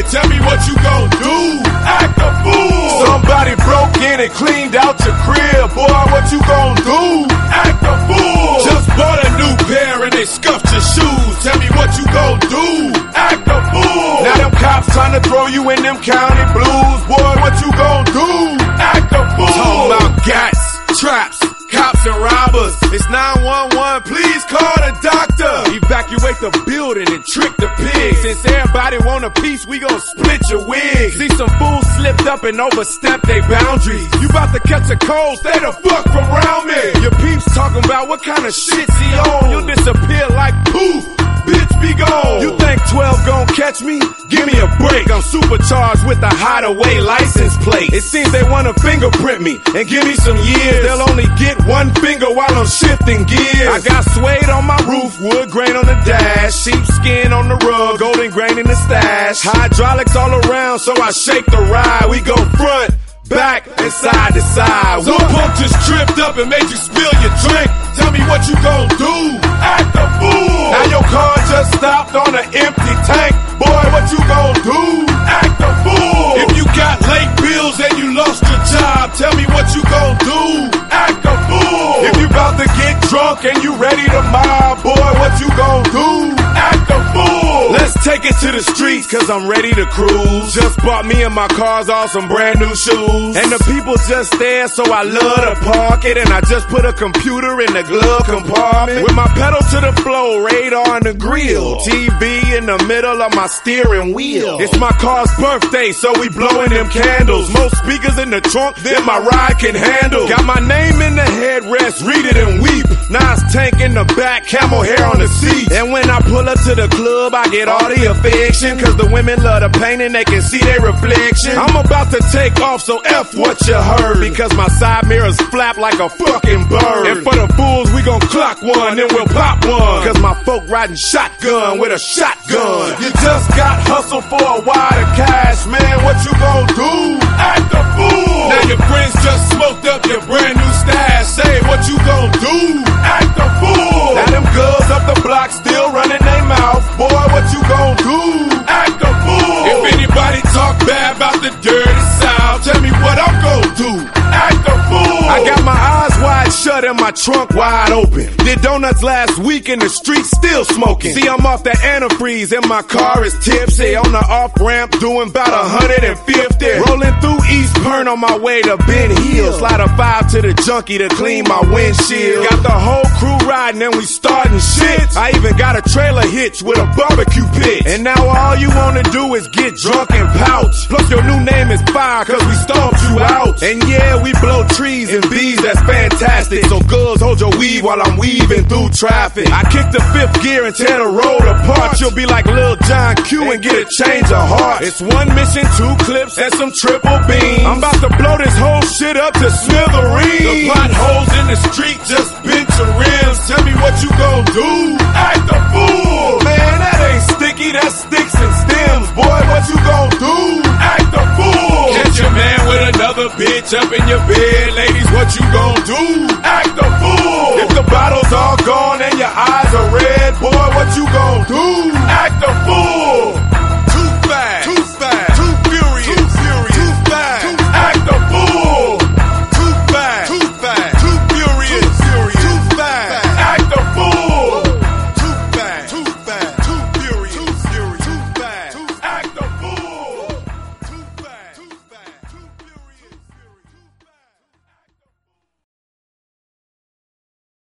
tell me what you gon' do. Act a fool. Somebody broke in and cleaned out your crib. Boy, what you gon' do? Act a fool. Just bought a new pair and they scuffed your shoes. Tell me what you gon' do. Act a fool. Now them cops trying to throw you in them county blues. Boy, what you gon' do? Act a fool. Talking about gats, traps, cops and robbers. It's 911, please call the doctor. Evacuate the building and trick the pigs. Since everybody want a piece, we gon' split your wig. See some fools slipped up and overstepped their boundaries. You about to catch a cold, stay the fuck from around me. Your peeps talking about what kind of shit's he on. You'll disappear like poof. Bitch, be gone. You think 12 gon' catch me? Give me a break. I'm supercharged with a hideaway license plate. It seems they wanna fingerprint me and give me some years. They'll only get one finger while I'm shifting gears. I got suede on my roof, wood grain on the dash, sheepskin on the rug, golden grain in the stash. Hydraulics all around, so I shake the ride. We go front, back, and side to side. Some punk just tripped up and made you spill your drink. Tell me what you gon' do. Act a fool. Now your car just stopped on an empty tank. Boy, what you gon' do? Act a fool. If you got late bills and you lost your job, tell me what you gon' do. Act a fool. If you about to get drunk and you ready to mob, boy, what you gon' do? Act a fool. Let's take it to the streets, cause I'm ready to cruise. Just bought me and my cars all some brand new shoes. And the people just there, so I love to park it. And I just put a computer in the glove compartment. With my pedal to the floor, radar on the grill, TV in the middle of my steering wheel. It's my car's birthday, so we blowing them candles. Most speakers in the trunk than my ride can handle. Got my name in the headrest, read it and weep. Nas tank in the back, camel hair on the seat. And when I pull up to the club, I get all the affection, cause the women love the paint and they can see their reflection. I'm about to take off, so F what you heard, because my side mirrors flap like a fucking bird. And for the fools, we gon' clock one, then we'll pop one, cause my folk riding shotgun with a shotgun. You just got hustled for a wad of cash, man, what you gon' do? Act a fool. Now your friends just smoked up your brand new stash. Say what you gon' do? Act a fool. Now them girls up the block still running their mouth. Boy, what you gon' do? Act a fool. If anybody talk bad about the dirty South, tell me what I'm gon' do. Act a fool. I got my eyes wide shut and my trunk wide open. Did donuts last week in the street, still smoking. See, I'm off that antifreeze and my car is tipsy. On the off-ramp, doing about 150. Rolling through East Pern on my way to Ben Hill. Slide a 5 to the junkie to clean my windshield. Got the whole crew riding and we starting shit. I even got a trailer hitch with a barbecue pit. And now all you wanna do is get drunk and pouch. Plus your new name is Fire, cause we stomped you out. And yeah, we blow trees and bees, that's fantastic. So girls, hold your weed while I'm weaving through traffic. I kick the 5th gear and tear the road apart. You'll be like Lil John Q and get a change of heart. It's 1 mission, 2 clips, and some triple beams. I'm about to blow this whole shit up to smithereens. The potholes in the street just bent your rims. Tell me what you gon' do. Act a fool. Man, that ain't sticky, that's sticks and stems. Boy, what you gon' do? Act a fool. Catch your man with another bitch up in your bed. Ladies, what you gon' do? Act a fool. If the bottle's all gone and your eyes are red, boy, what you gon' do? Act